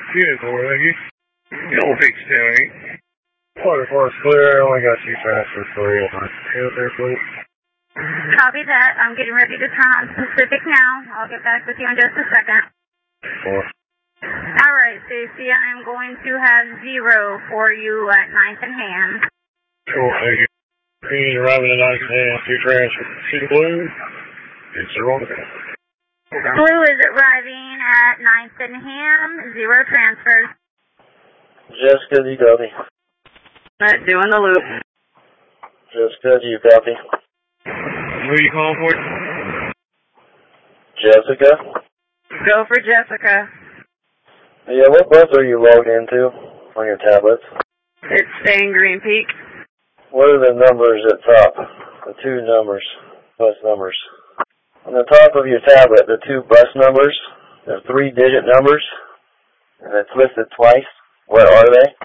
Yeah, thank you. Don't fix it. Water for us clear. I only got 2 transfers for you. Hit there, please. Copy that. I'm getting ready to turn on Pacific now. I'll get back with you in just a second. 4. Alright, Stacy, I'm going to have 0 for you at 9th and Ham. Cool, thank you. Green arriving at 9th and Ham. 2 transfers. See the blue? It's the wrong thing. Blue is arriving at 9th and Ham. 0 transfers. Jessica, do you copy? Alright, doing the loop. Jessica, do you copy? Who are you calling for? Jessica? Go for Jessica. Yeah, what bus are you logged into on your tablets? It's staying Green Peak. What are the numbers at top? The 2 numbers, bus numbers. On the top of your tablet, the 2 bus numbers, the 3-digit numbers, and it's listed twice. What are they?